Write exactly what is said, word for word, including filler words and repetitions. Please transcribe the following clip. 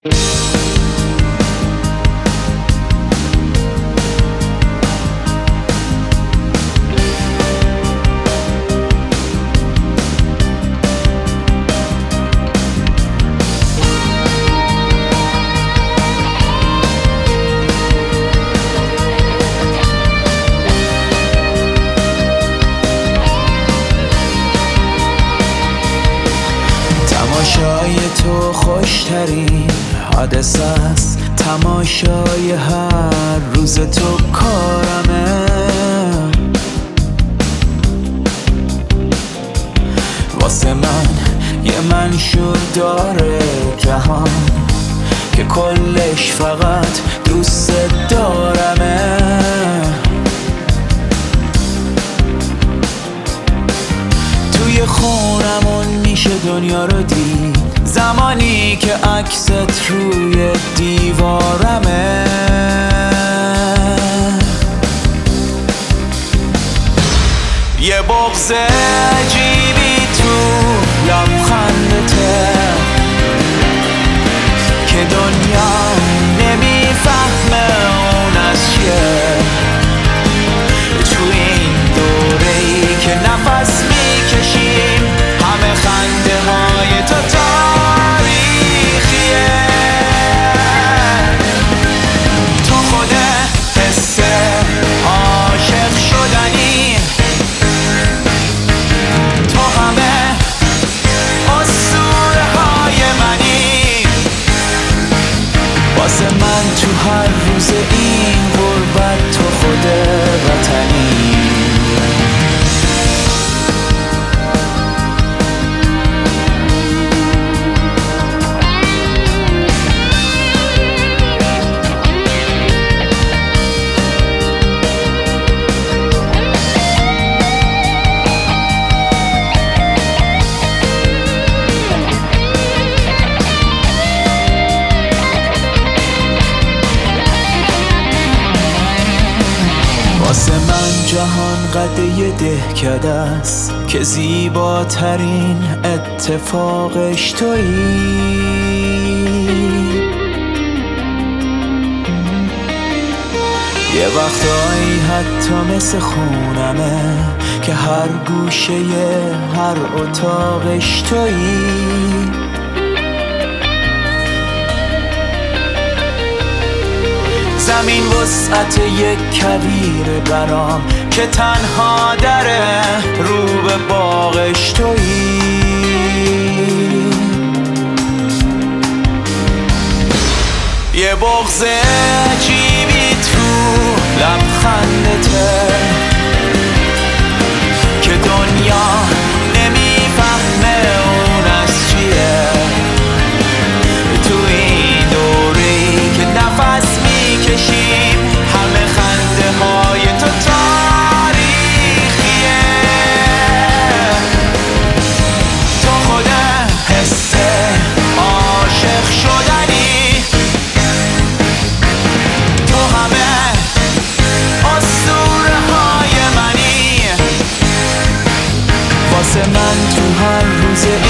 تماشای تو خوشترین حادثه است، تماشای هر روز تو کارمه. واسه من یه منشور داره جهان که کلش فقط دوست دارمه. توی خونمون میشه دنیا رو دید، زمانی که عکست روی دیوارمه. یه بغض عجیبی تو لبخندته که دنیا نمیفهمه اون از چیه. تو این دوره‌ای که نفس میکشیم همه خنده های تو تاریخیه. تو خود حس عاشق شدنی، تو همه اسطوره های منی. واسه من تو هر روز این غربت تو خود وطنی. واسه من جهان قده دهکده است که زیباترین اتفاقش تویی. یه وقتایی حتی مثل خونمه که هر گوشه هر اتاقش تویی. زمین وسعت یک کویر برام که تنها دره رو به باغش تویی. یه بغض عجیبی تو لبخندته که دنیا نمیفهمه اون از چیه. تو این دوره‌ای که نفس میکشیم همه خنده های تو تاریخیه. تو خود حس عاشق شدنی، تو همه اسطوره های منی. واسه من تو هر روز